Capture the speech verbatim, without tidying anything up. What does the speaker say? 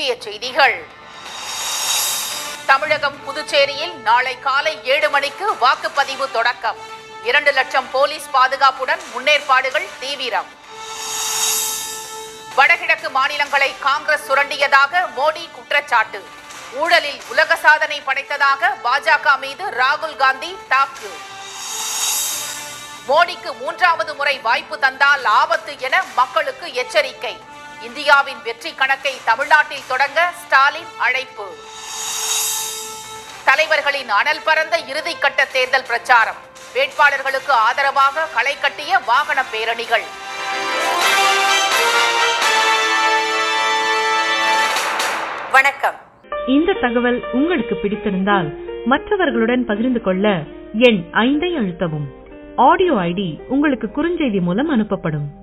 முக்கிய செய்திகள். தமிழகம் புதுச்சேரியில் நாளை காலை ஏழு மணிக்கு வாக்குப்பதிவு தொடக்கம். இரண்டு லட்சம் போலீஸ் பாதுகாப்புடன் முன்னேற்பாடுகள் தீவிரம். வடகிழக்கு மாநிலங்களை காங்கிரஸ் சுரண்டியதாக மோடி குற்றச்சாட்டு. ஊழலில் உலக சாதனை படைத்ததாக பாஜக மீது ராகுல் காந்தி தாக்கு. மோடிக்கு மூன்றாவது முறை வாய்ப்பு தந்தால் ஆபத்து என மக்களுக்கு எச்சரிக்கை. இந்தியாவின் வெற்றி கணக்கை தமிழ்நாட்டில் தொடங்க ஸ்டாலின் அழைப்பு. தலைவர்களின் அனல் பறந்த இறுதிக்கட்ட தேர்தல் பிரச்சாரம். வேட்பாளர்களுக்கு ஆதரவாக களை கட்டிய வாகன பேரணிகள். வணக்கம். இந்த தகவல் உங்களுக்கு பிடித்திருந்தால் மற்றவர்களுடன் பகிர்ந்து கொள்ள எண் ஐந்தை அழுத்தவும். ஆடியோ ஐடி உங்களுக்கு குறுஞ்செய்தி மூலம் அனுப்பப்படும்.